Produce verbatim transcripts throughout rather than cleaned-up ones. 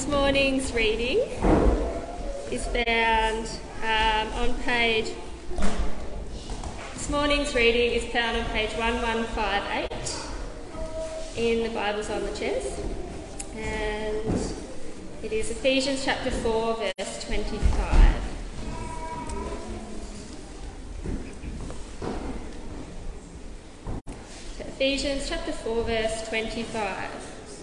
This morning's reading is found um, on page. This morning's reading is found on page one one five eight in the Bibles on the chairs, and it is Ephesians chapter four, verse twenty-five. So Ephesians chapter four, verse twenty-five.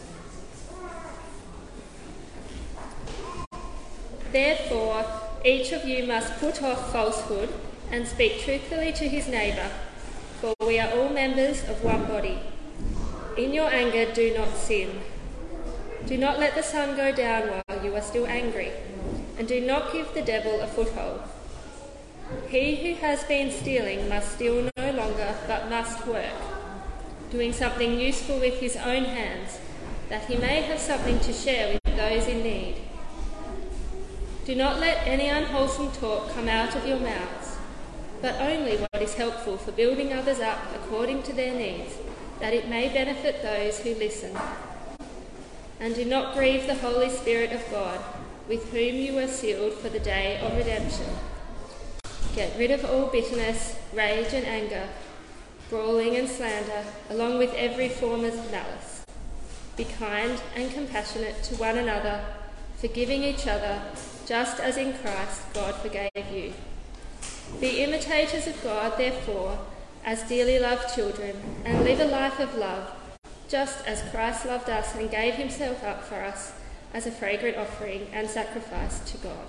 Therefore, each of you must put off falsehood and speak truthfully to his neighbour, for we are all members of one body. In your anger, do not sin. Do not let the sun go down while you are still angry, and do not give the devil a foothold. He who has been stealing must steal no longer, but must work, doing something useful with his own hands, that he may have something to share with those in need. Do not let any unwholesome talk come out of your mouths, but only what is helpful for building others up according to their needs, that it may benefit those who listen. And do not grieve the Holy Spirit of God, with whom you were sealed for the day of redemption. Get rid of all bitterness, rage and anger, brawling and slander, along with every form of malice. Be kind and compassionate to one another, forgiving each other, just as in Christ God forgave you. Be imitators of God, therefore, as dearly loved children, and live a life of love, just as Christ loved us and gave himself up for us as a fragrant offering and sacrifice to God.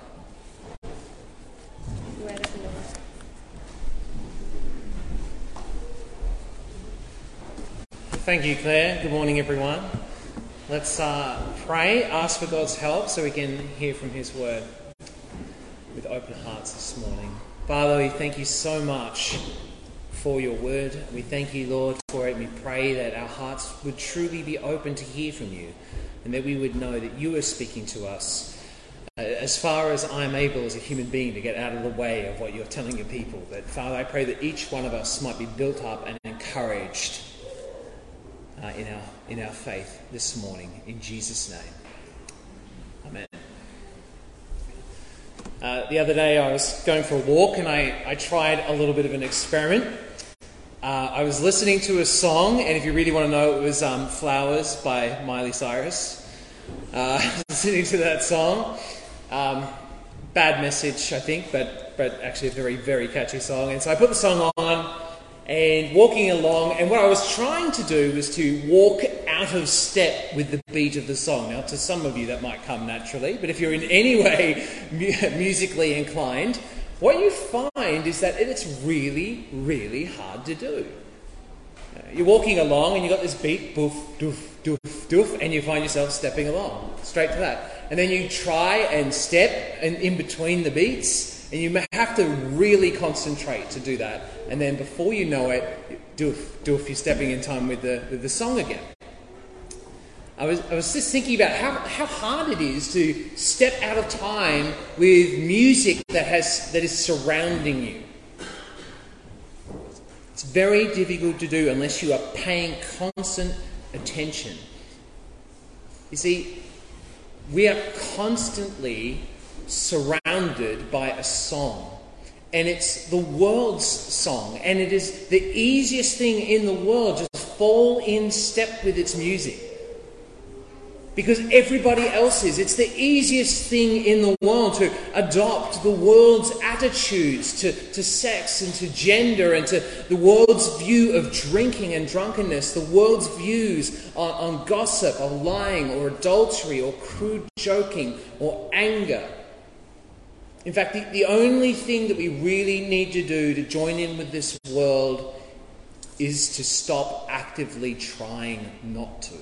Word of the Lord. Thank you, Claire. Good morning, everyone. Let's uh, pray, ask for God's help so we can hear from his word with open hearts this morning. Father, we thank you so much for your word. We thank you, Lord, for it. We pray that our hearts would truly be open to hear from you, and that we would know that you are speaking to us uh, as far as I'm able as a human being to get out of the way of what you're telling your people. That, Father, I pray that each one of us might be built up and encouraged Uh, in our in our faith this morning, in Jesus' name. Amen. Uh, the other day I was going for a walk and I, I tried a little bit of an experiment. Uh, I was listening to a song, and if you really want to know, it was um, Flowers by Miley Cyrus. Uh, listening to that song. Um, bad message, I think, but, but actually a very, very catchy song. And so I put the song on, and walking along, and what I was trying to do was to walk out of step with the beat of the song. Now, to some of you that might come naturally, but if you're in any way mu- musically inclined, what you find is that it's really, really hard to do. You're walking along and you've got this beat, boof, doof, doof, doof, and you find yourself stepping along, straight to that. And then you try and step in, in between the beats, and you have to really concentrate to do that. And then before you know it, doof, doof, you're stepping in time with the with the song again. I was I was just thinking about how, how hard it is to step out of time with music that has that is surrounding you. It's very difficult to do unless you are paying constant attention. You see, we are constantly surrounded by a song, and it's the world's song, and it is the easiest thing in the world to fall in step with its music because everybody else is. It's the easiest thing in the world to adopt the world's attitudes to, to sex and to gender and to the world's view of drinking and drunkenness, the world's views on, on gossip or lying or adultery or crude joking or anger. In fact, the, the only thing that we really need to do to join in with this world is to stop actively trying not to.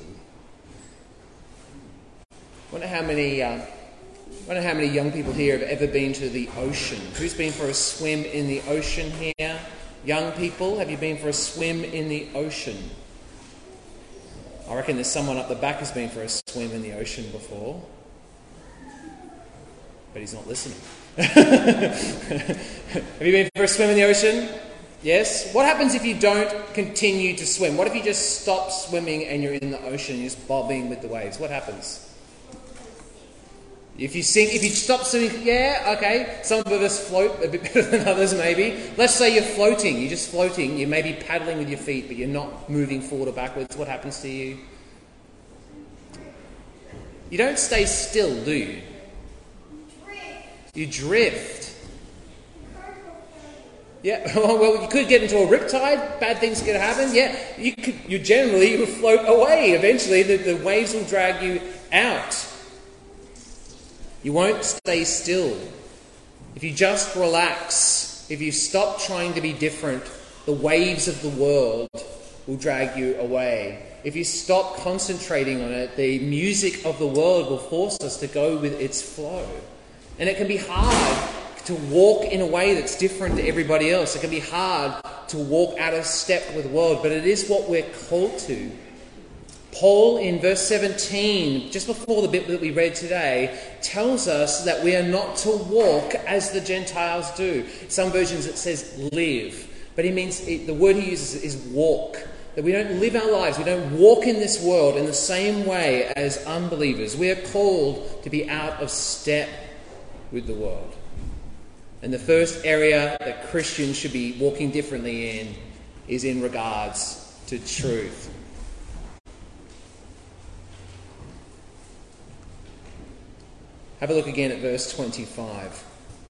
I wonder how many, uh, wonder how many young people here have ever been to the ocean. Who's been for a swim in the ocean here? Young people, have you been for a swim in the ocean? I reckon there's someone up the back who's been for a swim in the ocean before. But he's not listening. Have you been for a swim in the ocean? Yes? What happens if you don't continue to swim? What if you just stop swimming and you're in the ocean, you're just bobbing with the waves? What happens? If you sink, if you stop swimming, yeah, okay, some of us float a bit better than others maybe. Let's say you're floating, you're just floating, you may be paddling with your feet, but you're not moving forward or backwards. What happens to you? You don't stay still, do you? You drift. Yeah, well, you could get into a riptide, bad things could happen. Yeah, you could, you generally will float away. Eventually, the, the waves will drag you out. You won't stay still. If you just relax, if you stop trying to be different, the waves of the world will drag you away. If you stop concentrating on it, the music of the world will force us to go with its flow. And it can be hard to walk in a way that's different to everybody else. It can be hard to walk out of step with the world, but it is what we're called to. Paul, in verse seventeen, just before the bit that we read today, tells us that we are not to walk as the Gentiles do. Some versions it says live, but he means it, the word he uses is walk. That we don't live our lives, we don't walk in this world in the same way as unbelievers. We are called to be out of step with the world. And the first area that Christians should be walking differently in is in regards to truth. Have a look again at verse twenty-five.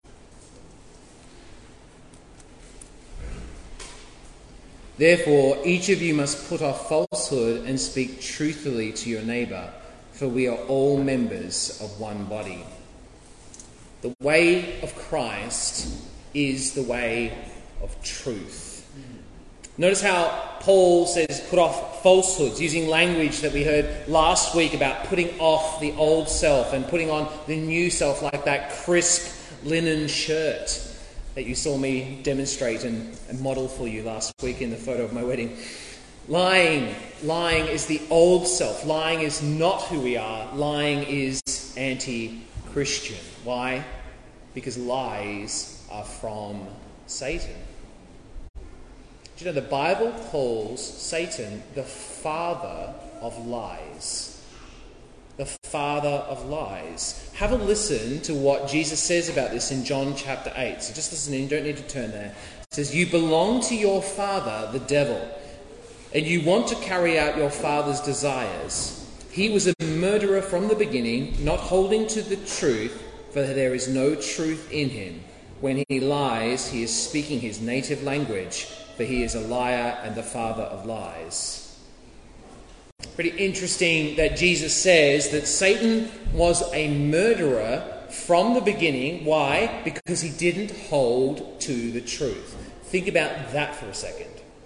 Therefore, each of you must put off falsehood and speak truthfully to your neighbour, for we are all members of one body. The way of Christ is the way of truth. Notice how Paul says put off falsehoods, using language that we heard last week about putting off the old self and putting on the new self, like that crisp linen shirt that you saw me demonstrate and, and model for you last week in the photo of my wedding. Lying. Lying is the old self. Lying is not who we are. Lying is anti-Christian. Why? Because lies are from Satan. Do you know the Bible calls Satan the father of lies? The father of lies. Have a listen to what Jesus says about this in John chapter eight. So just listen in, you don't need to turn there. It says, "You belong to your father, the devil, and you want to carry out your father's desires. He was a murderer from the beginning, not holding to the truth, for there is no truth in him. When he lies, he is speaking his native language, for he is a liar and the father of lies." Pretty interesting that Jesus says that Satan was a murderer from the beginning. Why? Because he didn't hold to the truth. Think about that for a second.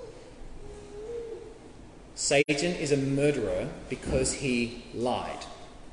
Satan is a murderer because he lied.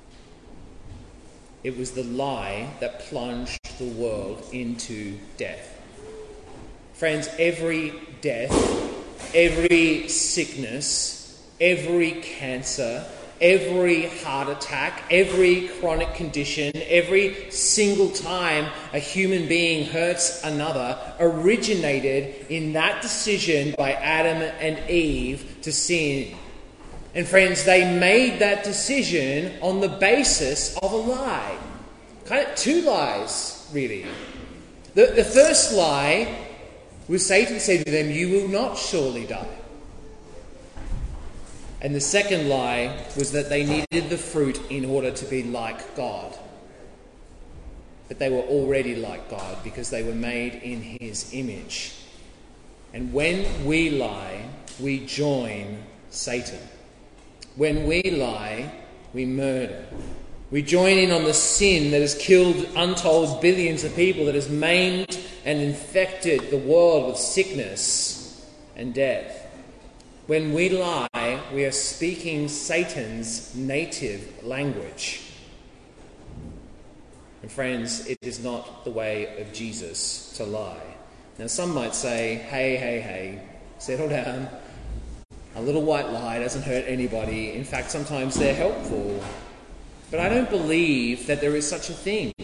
It was the lie that plunged the world into death. Friends, every death, every sickness, every cancer, every heart attack, every chronic condition, every single time a human being hurts another originated in that decision by Adam and Eve to sin. And friends, they made that decision on the basis of a lie. Kind of two lies, really. The, the first lie was Satan said to them, "You will not surely die." And the second lie was that they needed the fruit in order to be like God. But they were already like God because they were made in his image. And when we lie, we join Satan. When we lie, we murder. We join in on the sin that has killed untold billions of people, that has maimed and infected the world with sickness and death. When we lie, we are speaking Satan's native language. And friends, it is not the way of Jesus to lie. Now some might say, hey, hey, hey, settle down. A little white lie doesn't hurt anybody. In fact, sometimes they're helpful. But I don't believe that there is such a thing.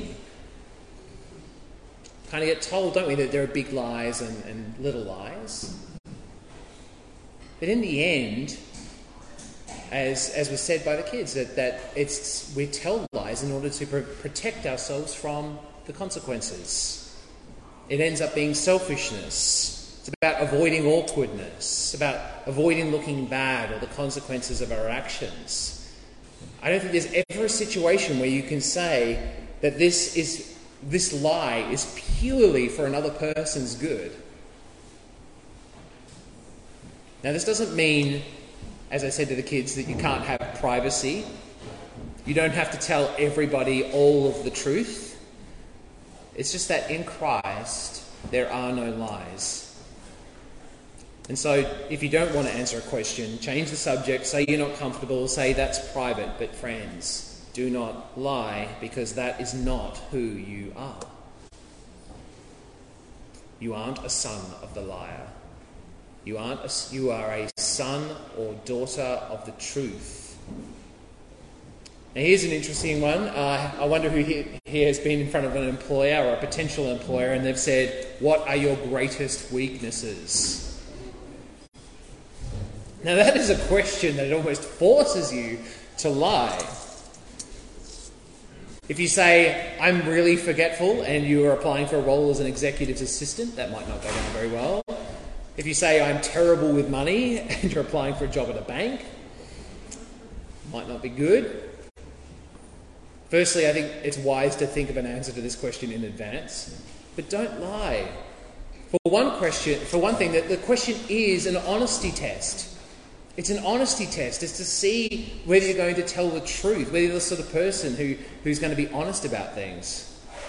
Kind of get told, don't we, that there are big lies and, and little lies. But in the end, as as was said by the kids, that, that it's we tell lies lies in order to pr- protect ourselves from the consequences. It ends up being selfishness. It's about avoiding awkwardness, about avoiding looking bad or the consequences of our actions. I don't think there's ever a situation where you can say that this is this lie is purely for another person's good. Now, this doesn't mean, as I said to the kids, that you can't have privacy. You don't have to tell everybody all of the truth. It's just that in Christ, there are no lies. And so, if you don't want to answer a question, change the subject, say you're not comfortable, say that's private. But friends, do not lie, because that is not who you are. You aren't a son of the liar. You aren't a, you are a son or daughter of the truth. Now here's an interesting one. Uh, I wonder who here, here has been in front of an employer or a potential employer and they've said, "What are your greatest weaknesses?" Now that is a question that it almost forces you to lie. If you say, "I'm really forgetful," and you are applying for a role as an executive assistant, that might not go down very well. If you say, "I'm terrible with money," and you're applying for a job at a bank, might not be good. Firstly, I think it's wise to think of an answer to this question in advance, but don't lie. For one question, for one thing, that the question is an honesty test. It's an honesty test. It's to see whether you're going to tell the truth, whether you're the sort of person who, who's going to be honest about things.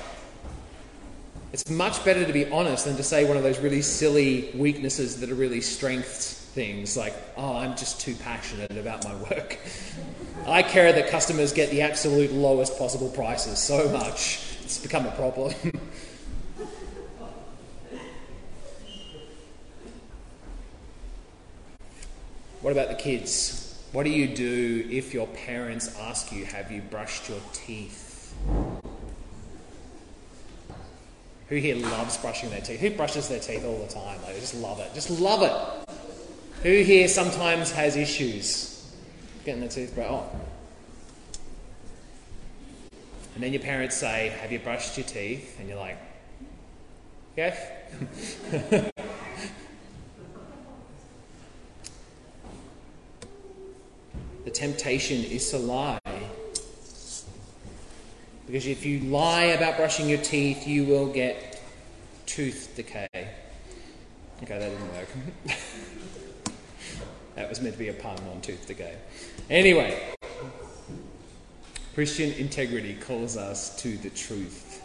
It's much better to be honest than to say one of those really silly weaknesses that are really strengths things, like, "Oh, I'm just too passionate about my work. I care that customers get the absolute lowest possible prices so much. It's become a problem." What about the kids? What do you do if your parents ask you, "Have you brushed your teeth?" Who here loves brushing their teeth? Who brushes their teeth all the time? Like, they just love it. Just love it. Who here sometimes has issues getting their teeth brushed? Oh. And then your parents say, "Have you brushed your teeth?" And you're like, "Yes." The temptation is to lie. Because if you lie about brushing your teeth, you will get tooth decay. Okay, that didn't work. That was meant to be a pun on tooth decay. Anyway, Christian integrity calls us to the truth.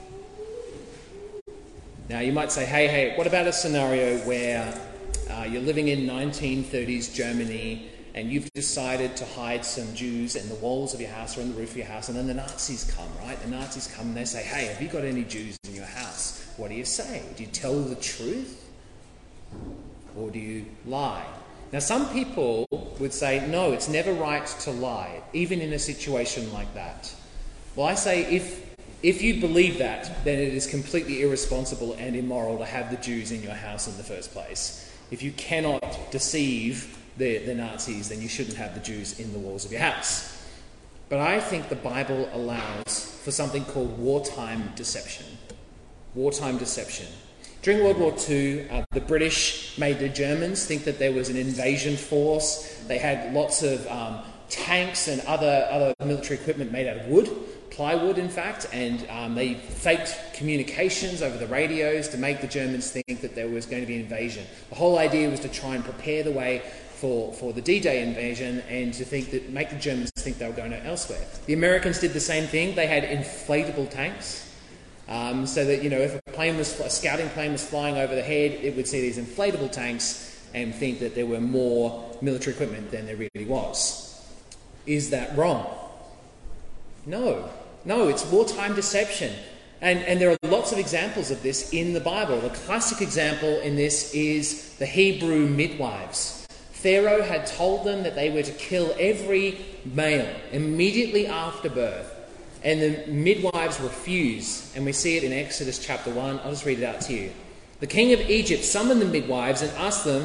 Now, you might say, hey, hey, what about a scenario where uh, you're living in nineteen thirties Germany and you've decided to hide some Jews in the walls of your house or in the roof of your house, and then the Nazis come, right? The Nazis come and they say, "Hey, have you got any Jews in your house?" What do you say? Do you tell the truth? Or do you lie? Now, some people would say, no, it's never right to lie, even in a situation like that. Well, I say if if you believe that, then it is completely irresponsible and immoral to have the Jews in your house in the first place. If you cannot deceive The, the Nazis, then you shouldn't have the Jews in the walls of your house. But I think the Bible allows for something called wartime deception. Wartime deception. During World War Two, uh, the British made the Germans think that there was an invasion force. They had lots of um, tanks and other, other military equipment made out of wood, plywood in fact, and um, they faked communications over the radios to make the Germans think that there was going to be an invasion. The whole idea was to try and prepare the way For, for the D-Day invasion and to think that make the Germans think they were going elsewhere. The Americans did the same thing. They had inflatable tanks, um, so that, you know, if a plane was a scouting plane was flying over the head, it would see these inflatable tanks and think that there were more military equipment than there really was. Is that wrong? No, no. It's wartime deception, and and there are lots of examples of this in the Bible. The classic example in this is the Hebrew midwives. Pharaoh had told them that they were to kill every male immediately after birth, and the midwives refused, and we see it in Exodus chapter one. I'll just read it out to you. The king of Egypt summoned the midwives and asked them,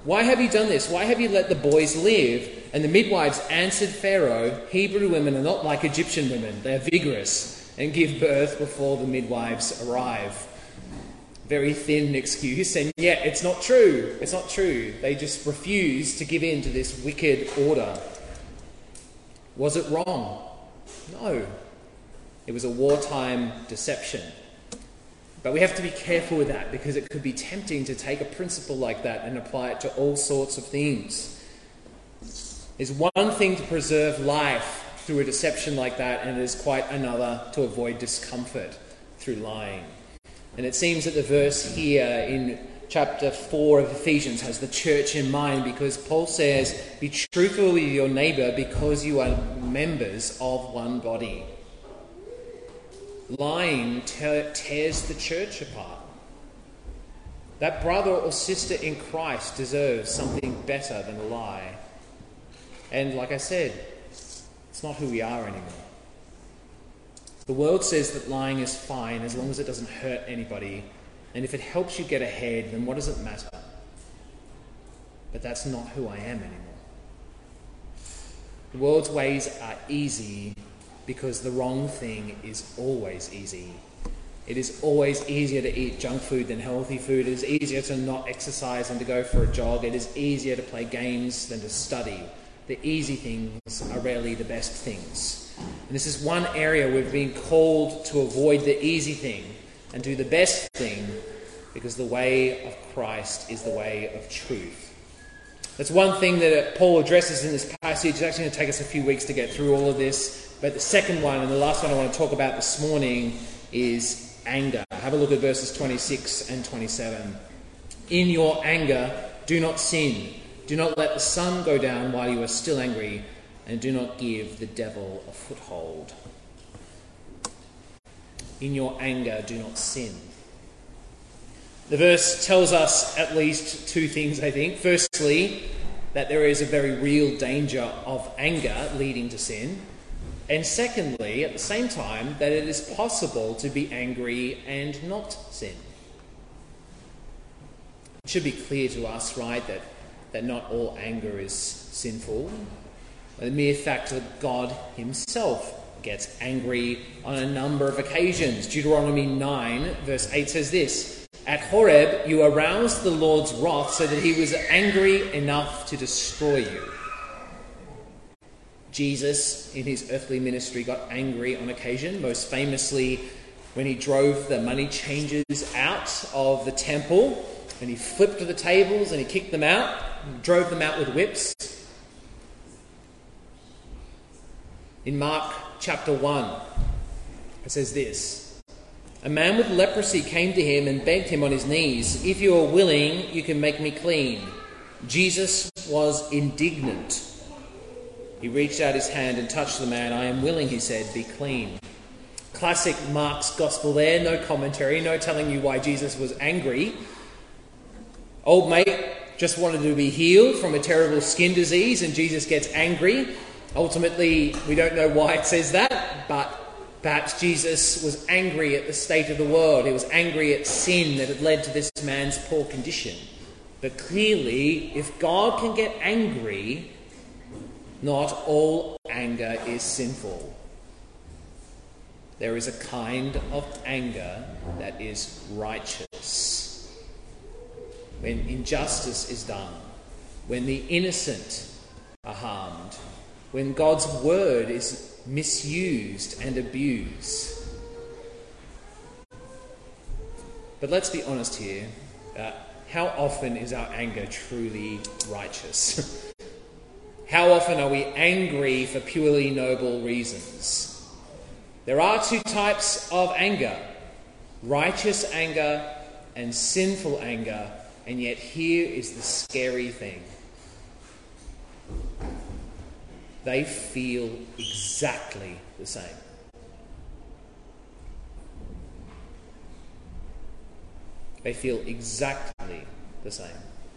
Why have you done this? Why have you let the boys live? And the midwives answered Pharaoh, Hebrew women are not like Egyptian women. They are vigorous and give birth before the midwives arrive. Very thin excuse, and yet it's not true. It's not true. They just refuse to give in to this wicked order. Was it wrong? No. It was a wartime deception. But we have to be careful with that, because it could be tempting to take a principle like that and apply it to all sorts of things. It's one thing to preserve life through a deception like that, and it is quite another to avoid discomfort through lying. And it seems that the verse here in chapter four of Ephesians has the church in mind, because Paul says, be truthful with your neighbour because you are members of one body. Lying te- tears the church apart. That brother or sister in Christ deserves something better than a lie. And like I said, it's not who we are anymore. The world says that lying is fine as long as it doesn't hurt anybody, and if it helps you get ahead, then what does it matter? But that's not who I am anymore. The world's ways are easy because the wrong thing is always easy. It is always easier to eat junk food than healthy food. It is easier to not exercise than to go for a jog. It is easier to play games than to study. The easy things are rarely the best things. And this is one area we've been called to avoid the easy thing and do the best thing, because the way of Christ is the way of truth. That's one thing that Paul addresses in this passage. It's actually going to take us a few weeks to get through all of this. But the second one, and the last one I want to talk about this morning, is anger. Have a look at verses twenty-six and twenty-seven. In your anger, do not sin. Do not let the sun go down while you are still angry, and do not give the devil a foothold. In your anger, do not sin. The verse tells us at least two things, I think. Firstly, that there is a very real danger of anger leading to sin. And secondly, at the same time, that it is possible to be angry and not sin. It should be clear to us, right, that, that not all anger is sinful. The mere fact that God himself gets angry on a number of occasions. Deuteronomy nine, verse eight says this, at Horeb you aroused the Lord's wrath so that he was angry enough to destroy you. Jesus, in his earthly ministry, got angry on occasion, most famously when he drove the money changers out of the temple, and he flipped the tables and he kicked them out, and drove them out with whips. In Mark chapter one, it says this, a man with leprosy came to him and begged him on his knees, if you are willing, you can make me clean. Jesus was indignant. He reached out his hand and touched the man. I am willing, he said, be clean. Classic Mark's gospel there, no commentary, no telling you why Jesus was angry. Old mate just wanted to be healed from a terrible skin disease, and Jesus gets angry. Ultimately, we don't know why it says that, but perhaps Jesus was angry at the state of the world. He was angry at sin that had led to this man's poor condition. But clearly, if God can get angry, not all anger is sinful. There is a kind of anger that is righteous. When injustice is done, when the innocent are harmed, when God's word is misused and abused. But let's be honest here. Uh, how often is our anger truly righteous? How often are we angry for purely noble reasons? There are two types of anger, righteous anger and sinful anger, and yet here is the scary thing. They feel exactly the same. They feel exactly the same.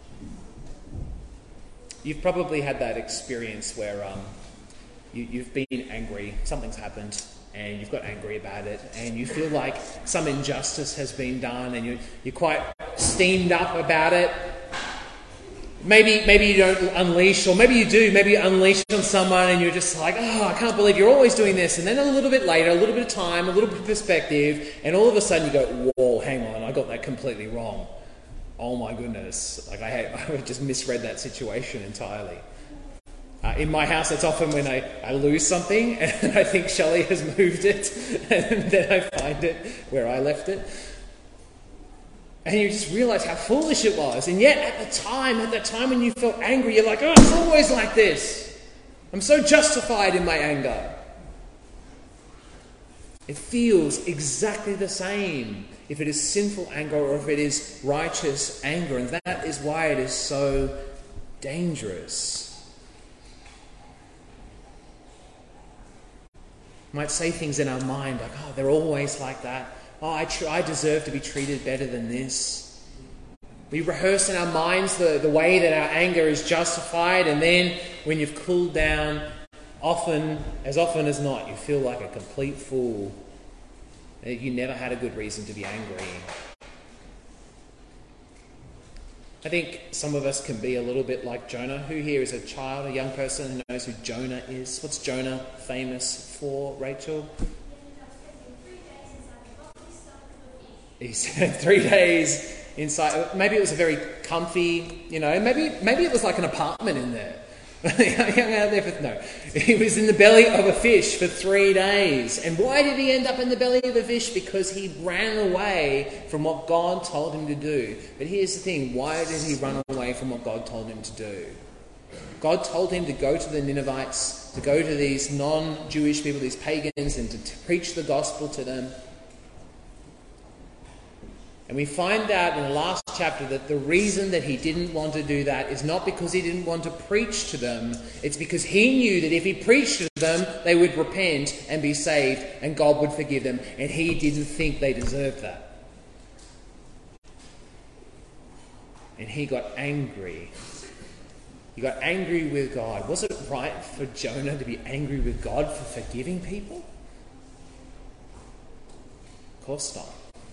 You've probably had that experience where um, you, you've been angry, something's happened, and you've got angry about it, and you feel like some injustice has been done, and you're, you're quite steamed up about it. Maybe maybe you don't unleash, or maybe you do, maybe you unleash on someone and you're just like, oh, I can't believe you're always doing this. And then a little bit later, a little bit of time, a little bit of perspective, and all of a sudden you go, whoa, hang on, I got that completely wrong. Oh my goodness, like I, had, I just misread that situation entirely. Uh, in my house, it's often when I, I lose something and I think Shelley has moved it, and then I find it where I left it. And you just realise how foolish it was. And yet at the time, at the time when you felt angry, you're like, oh, it's always like this. I'm so justified in my anger. It feels exactly the same if it is sinful anger or if it is righteous anger. And that is why it is so dangerous. We might say things in our mind like, oh, they're always like that. Oh, I, tr- I deserve to be treated better than this. We rehearse in our minds the, the way that our anger is justified, and then when you've cooled down, often, as often as not, you feel like a complete fool. You never had a good reason to be angry. I think some of us can be a little bit like Jonah. Who here is a child, a young person who knows who Jonah is? What's Jonah famous for, Rachel? He spent three days inside. Maybe it was a very comfy, you know, maybe maybe it was like an apartment in there. Hung out there for, no. He was in the belly of a fish for three days. And why did he end up in the belly of a fish? Because he ran away from what God told him to do. But here's the thing, why did he run away from what God told him to do? God told him to go to the Ninevites, to go to these non-Jewish people, these pagans, and to t- preach the gospel to them. And we find out in the last chapter that the reason that he didn't want to do that is not because he didn't want to preach to them. It's because he knew that if he preached to them, they would repent and be saved and God would forgive them. And he didn't think they deserved that. And he got angry. He got angry with God. Was it right for Jonah to be angry with God for forgiving people? Of course not.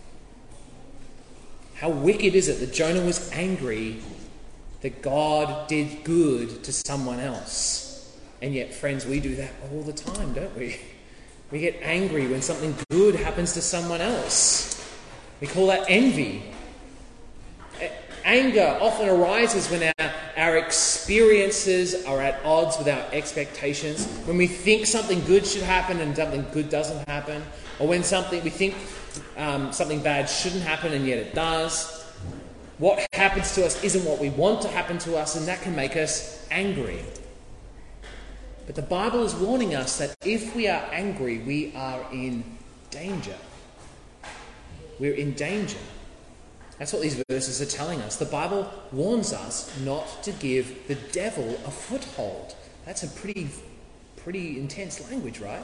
How wicked is it that Jonah was angry that God did good to someone else? And yet, friends, we do that all the time, don't we? We get angry when something good happens to someone else. We call that envy. Anger often arises when our, our experiences are at odds with our expectations. When we think something good should happen and something good doesn't happen. Or when something we think um, something bad shouldn't happen and yet it does. What happens to us isn't what we want to happen to us, and that can make us angry. But the Bible is warning us that if we are angry, we are in danger. We're in danger. That's what these verses are telling us. The Bible warns us not to give the devil a foothold. That's a pretty, pretty intense language, right?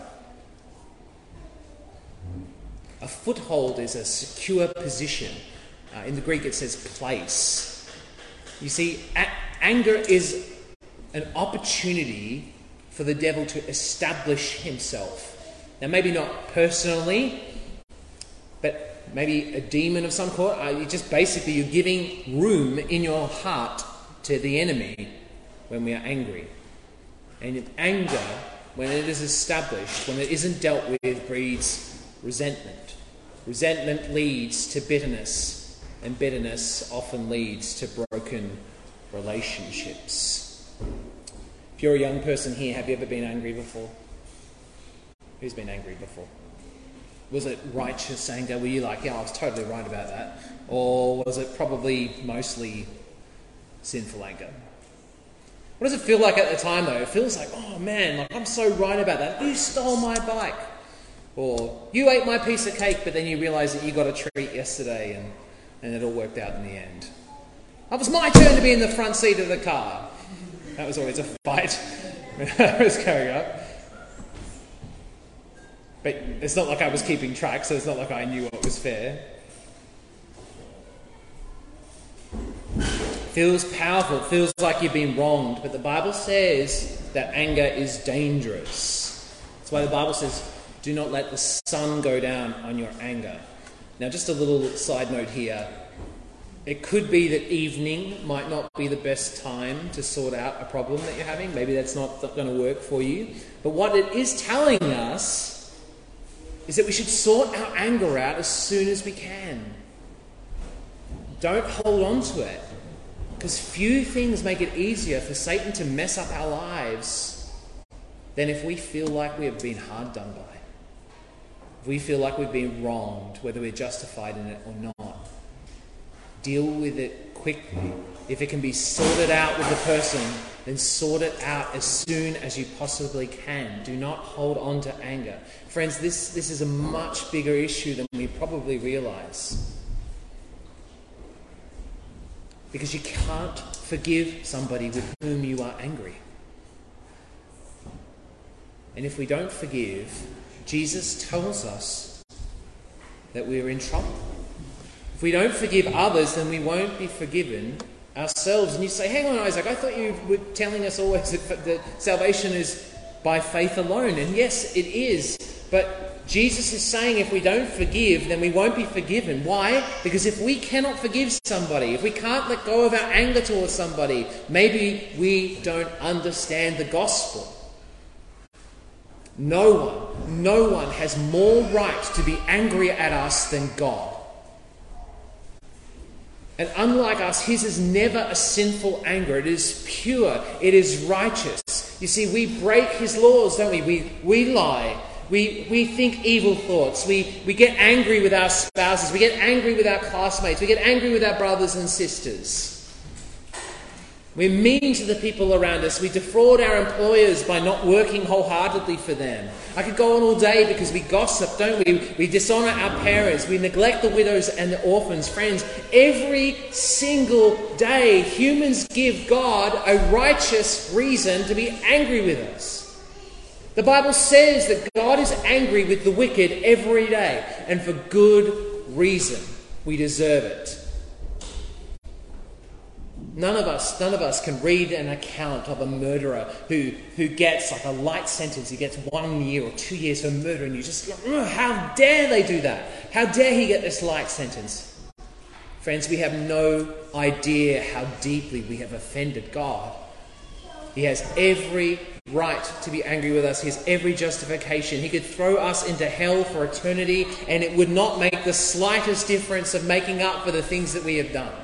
A foothold is a secure position. Uh, in the Greek it says place. You see, a- anger is an opportunity for the devil to establish himself. Now, maybe not personally, but maybe a demon of some sort. Uh, you just basically, you're giving room in your heart to the enemy when we are angry. And anger, when it is established, when it isn't dealt with, breeds resentment. Resentment leads to bitterness, and bitterness often leads to broken relationships. If you're a young person here, have you ever been angry before? Who's been angry before? Was it righteous anger? Were you like, yeah, I was totally right about that? Or was it probably mostly sinful anger? What does it feel like at the time, though? It feels like, oh man, like I'm so right about that. You stole my bike. Or you ate my piece of cake, but then you realise that you got a treat yesterday and, and it all worked out in the end. It was my turn to be in the front seat of the car. That was always a fight when I was growing up. But it's not like I was keeping track, so it's not like I knew what was fair. Feels powerful, it feels like you've been wronged, but the Bible says that anger is dangerous. That's why the Bible says, do not let the sun go down on your anger. Now, just a little side note here. It could be that evening might not be the best time to sort out a problem that you're having. Maybe that's not going to work for you. But what it is telling us is that we should sort our anger out as soon as we can. Don't hold on to it, because few things make it easier for Satan to mess up our lives than if we feel like we have been hard done by. If we feel like we've been wronged, whether we're justified in it or not. Deal with it quickly. If it can be sorted out with the person, then sort it out as soon as you possibly can. Do not hold on to anger. Friends, this, this is a much bigger issue than we probably realise. Because you can't forgive somebody with whom you are angry. And if we don't forgive, Jesus tells us that we're in trouble. If we don't forgive others, then we won't be forgiven ourselves. And you say, hang on, Isaac, I thought you were telling us always that, that salvation is by faith alone. And yes, it is. But Jesus is saying if we don't forgive, then we won't be forgiven. Why? Because if we cannot forgive somebody, if we can't let go of our anger towards somebody, maybe we don't understand the gospel. No one, no one has more right to be angry at us than God. And unlike us, his is never a sinful anger. It is pure. It is righteous. You see, we break his laws, don't we? We, we lie. We, we think evil thoughts. We, we get angry with our spouses. We get angry with our classmates. We get angry with our brothers and sisters. We're mean to the people around us. We defraud our employers by not working wholeheartedly for them. I could go on all day because we gossip, don't we? We dishonour our parents. We neglect the widows and the orphans. Friends, every single day humans give God a righteous reason to be angry with us. The Bible says that God is angry with the wicked every day, and for good reason. We deserve it. None of us, none of us can read an account of a murderer who, who gets like a light sentence. He gets one year or two years for murder, and you just, oh, how dare they do that? How dare he get this light sentence? Friends, we have no idea how deeply we have offended God. He has every right to be angry with us. He has every justification. He could throw us into hell for eternity, and it would not make the slightest difference of making up for the things that we have done.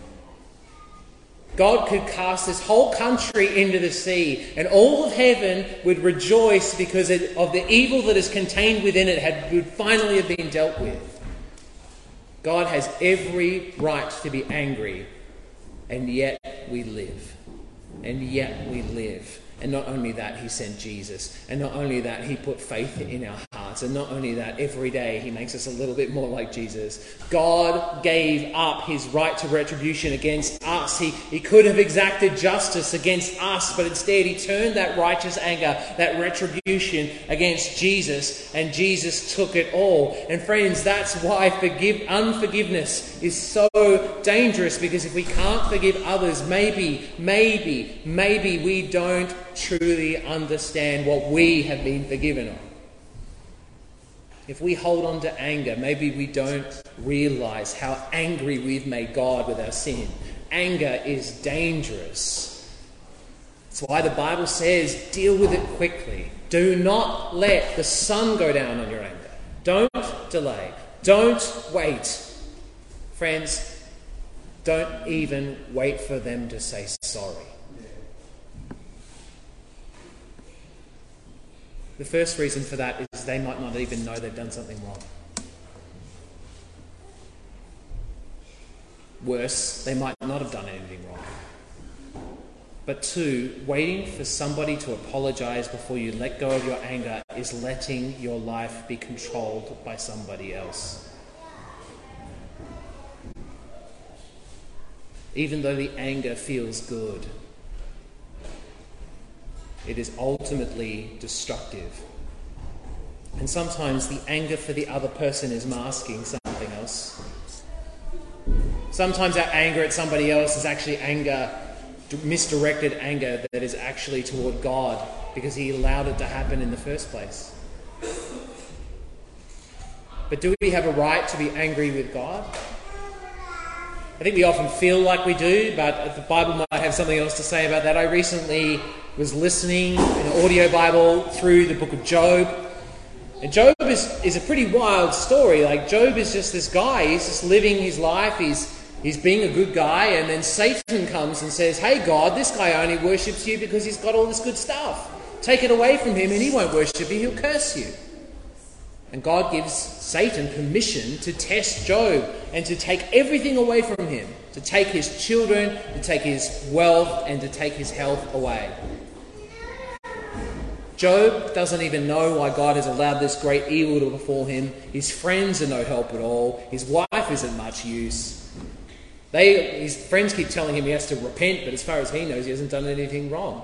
God could cast this whole country into the sea, and all of heaven would rejoice because it, of the evil that is contained within it had, would finally have been dealt with. God has every right to be angry, and yet we live. And yet we live. And not only that, he sent Jesus. And not only that, he put faith in our hearts. And not only that, every day he makes us a little bit more like Jesus. God gave up his right to retribution against us. He, he could have exacted justice against us, but instead he turned that righteous anger, that retribution against Jesus, and Jesus took it all. And friends, that's why forgive, unforgiveness is so dangerous, because if we can't forgive others, maybe, maybe, maybe we don't truly understand what we have been forgiven of. If we hold on to anger, maybe we don't realise how angry we've made God with our sin. Anger is dangerous. That's why the Bible says, deal with it quickly. Do not let the sun go down on your anger. Don't delay. Don't wait. Friends, don't even wait for them to say sorry. The first reason for that is they might not even know they've done something wrong. Worse, they might not have done anything wrong. But two, waiting for somebody to apologise before you let go of your anger is letting your life be controlled by somebody else. Even though the anger feels good, it is ultimately destructive. And sometimes the anger for the other person is masking something else. Sometimes our anger at somebody else is actually anger, misdirected anger that is actually toward God, because he allowed it to happen in the first place. But do we have a right to be angry with God? I think we often feel like we do, but the Bible might have something else to say about that. I recently was listening in an audio Bible through the book of Job. And Job is, is a pretty wild story. Like, Job is just this guy. He's just living his life. He's he's being a good guy. And then Satan comes and says, hey, God, this guy only worships you because he's got all this good stuff. Take it away from him and he won't worship you. He'll curse you. And God gives Satan permission to test Job and to take everything away from him. To take his children, to take his wealth, and to take his health away. Job doesn't even know why God has allowed this great evil to befall him. His friends are no help at all. His wife isn't much use. They, his friends keep telling him he has to repent, but as far as he knows, he hasn't done anything wrong.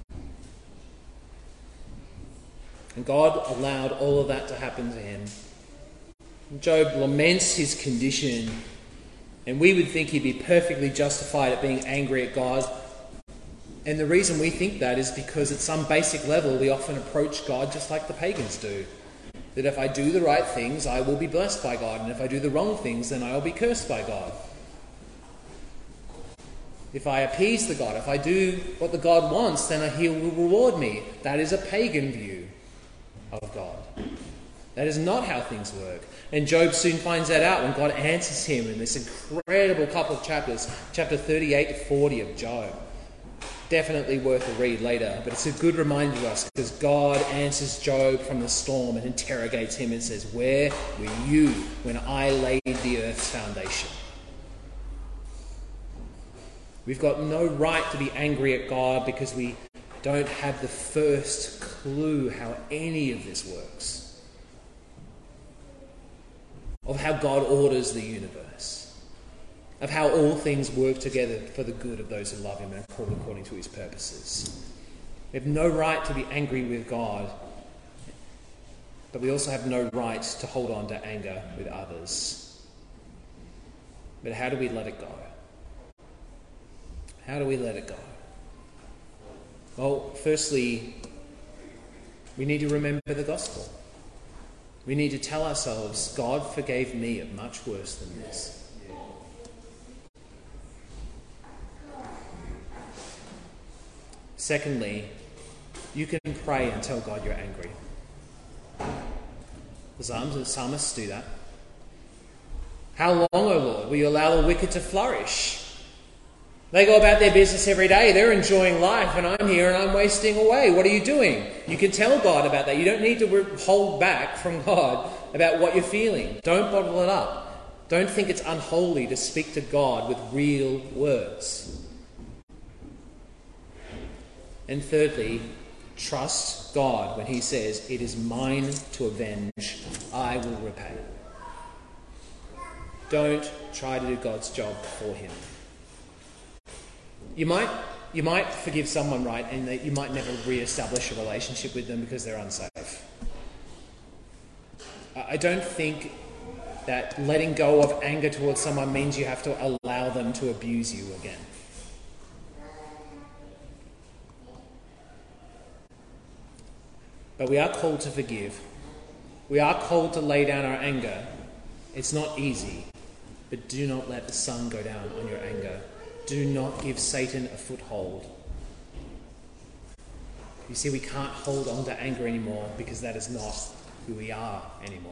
And God allowed all of that to happen to him. Job laments his condition, and we would think he'd be perfectly justified at being angry at God. And the reason we think that is because at some basic level we often approach God just like the pagans do. That if I do the right things, I will be blessed by God, and if I do the wrong things, then I will be cursed by God. If I appease the God, if I do what the God wants, then He will reward me. That is a pagan view of God. That is not how things work. And Job soon finds that out when God answers him in this incredible couple of chapters, chapter thirty-eight to forty of Job. Definitely worth a read later, but it's a good reminder to us because God answers Job from the storm and interrogates him and says, where were you when I laid the earth's foundation? We've got no right to be angry at God because we don't have the first clue how any of this works, of how God orders the universe, of how all things work together for the good of those who love him and are called according to his purposes. We have no right to be angry with God, but we also have no right to hold on to anger with others. But how do we let it go? How do we let it go? Well, firstly, we need to remember the gospel. We need to tell ourselves, God forgave me of much worse than this. Secondly, you can pray and tell God you're angry. The Psalms and the psalmists do that. How long, O Lord, will you allow the wicked to flourish? They go about their business every day. They're enjoying life and I'm here and I'm wasting away. What are you doing? You can tell God about that. You don't need to hold back from God about what you're feeling. Don't bottle it up. Don't think it's unholy to speak to God with real words. And thirdly, trust God when he says, it is mine to avenge, I will repay. Don't try to do God's job for him. You might, you might forgive someone, right, and that you might never re-establish a relationship with them because they're unsafe. I don't think that letting go of anger towards someone means you have to allow them to abuse you again. But we are called to forgive. We are called to lay down our anger. It's not easy, but do not let the sun go down on your anger. Do not give Satan a foothold. You see, we can't hold on to anger anymore because that is not who we are anymore.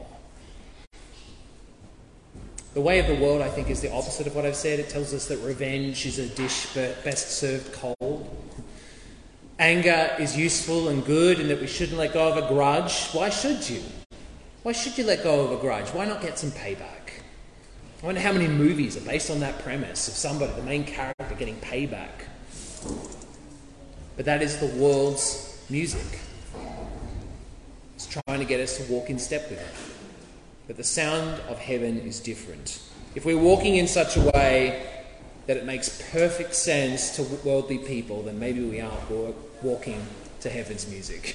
The way of the world, I think, is the opposite of what I've said. It tells us that revenge is a dish best served cold. Anger is useful and good and that we shouldn't let go of a grudge. Why should you? Why should you let go of a grudge? Why not get some payback? I wonder how many movies are based on that premise of somebody, the main character, getting payback. But that is the world's music. It's trying to get us to walk in step with it. But the sound of heaven is different. If we're walking in such a way that it makes perfect sense to worldly people, then maybe we are walking to heaven's music.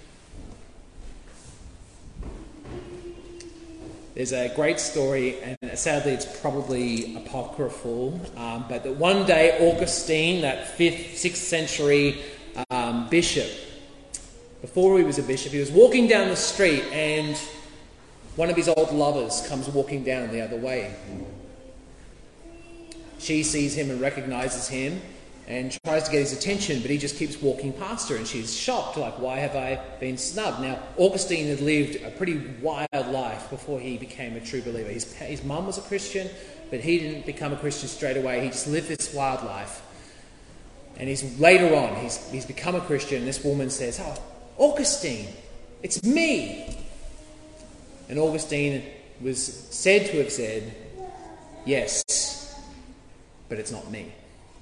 There's a great story, and sadly it's probably apocryphal, um, but that one day Augustine, that fifth, sixth century um, bishop, before he was a bishop, he was walking down the street and one of his old lovers comes walking down the other way. she sees him and recognises him and tries to get his attention, but he just keeps walking past her, and she's shocked, like, why have I been snubbed? Now, Augustine had lived a pretty wild life before he became a true believer. His, his mum was a Christian, but he didn't become a Christian straight away. He just lived this wild life. And he's later on, he's, he's become a Christian, and this woman says, oh, Augustine, it's me. And Augustine was said to have said, yes, but it's not me.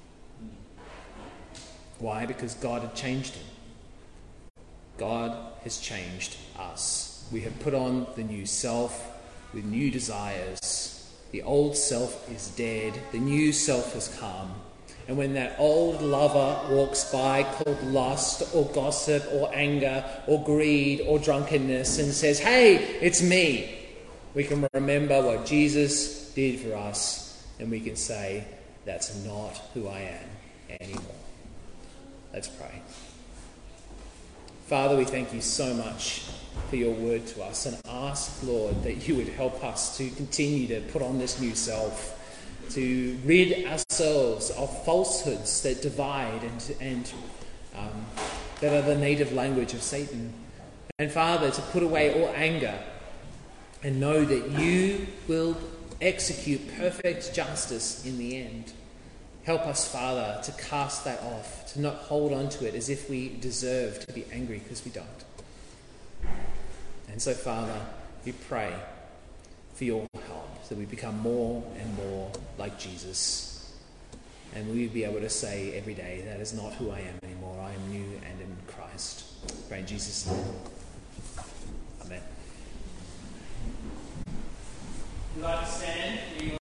Why? Because God had changed him. God has changed us. We have put on the new self with new desires. The old self is dead. The new self has come. And when that old lover walks by called lust or gossip or anger or greed or drunkenness and says, hey, it's me, we can remember what Jesus did for us, and we can say, that's not who I am anymore. Let's pray. Father, we thank you so much for your word to us, and ask, Lord, that you would help us to continue to put on this new self, to rid ourselves of falsehoods that divide and, and um, that are the native language of Satan. And Father, to put away all anger and know that you will execute perfect justice in the end. Help us, Father, to cast that off, to not hold on to it as if we deserve to be angry, because we don't. And so, Father, we pray for your help, that we become more and more like Jesus. And we be able to say every day, that is not who I am anymore. I am new and in Christ. Pray in Jesus' name. Amen. Would you like to stand?